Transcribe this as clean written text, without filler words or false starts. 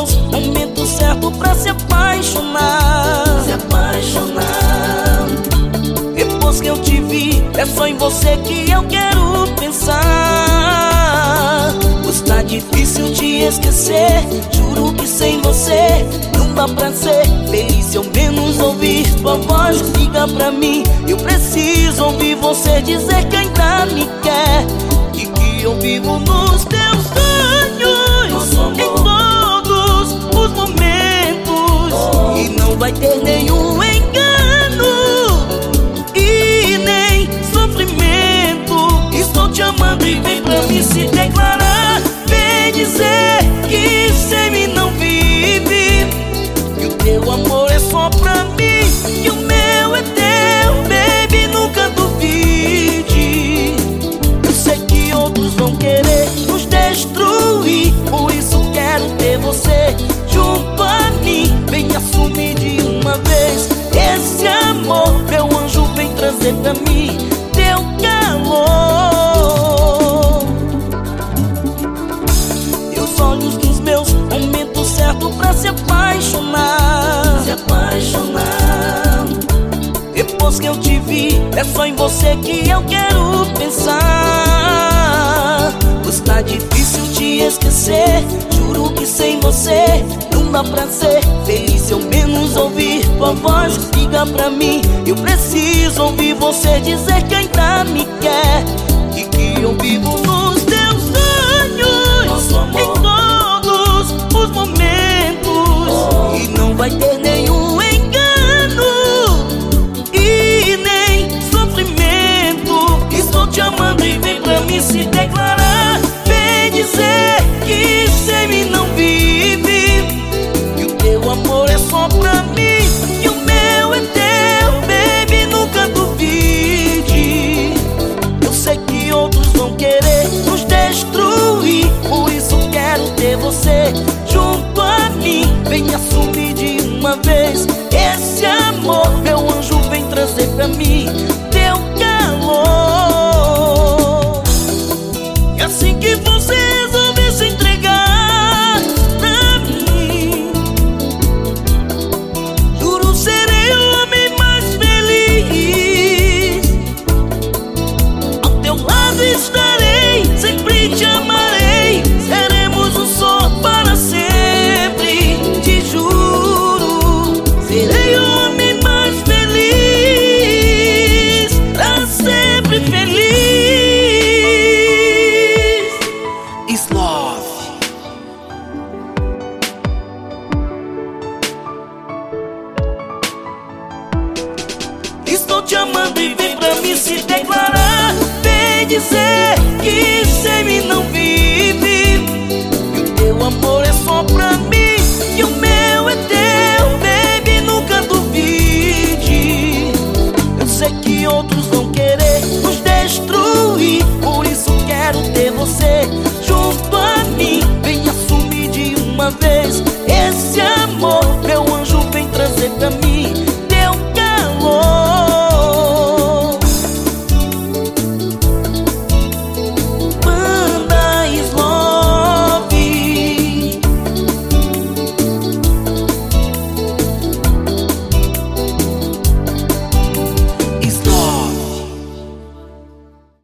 meus momentos certos pra se apaixonar. Depois que eu te vi, é só em você que eu quero pensar. Pois tá difícil te esquecer, juro que sem você não dá pra ser feliz. Se ao menos ouvir tua voz, liga pra mim. Eu preciso ouvir você dizer que ainda me quer e que eu vivo nos teus sonhos em todos os momentos. E não vai ter nenhum engano e nem sofrimento. Estou te amando e vem pra mim se declarar. Vem dizer que sem mim não vive, que o teu amor é só pra mim, que o meu é teu, baby, nunca duvide. Eu sei que outros vão querer nos destruir, por isso quero ter você junto a mim. Vem assumir de uma vez esse amor, meu anjo, vem trazer pra mim teu calor. Teus olhos nos meus momentos certos pra se apaixonar. Depois que eu te vi, é só em você que eu quero pensar. Pois tá difícil te esquecer, juro que sem você não dá pra ser feliz. Se ao menos ouvir tua voz, liga pra mim. Eu preciso ouvir você dizer que ainda me quer e que eu vivo nos teus sonhos em todos os momentos. E não vai ter nenhum engano e nem sofrimento. Estou te amando e vem pra mim se declarar. Vem dizer que sem mim não vive, que o teu amor é só pra mim, que o meu é teu, baby, nunca duvide. Eu sei que outros vão querer nos destruir, por isso quero ter você junto a mim. Vem assumir de uma vez esse amor, meu anjo, vem trazer pra mim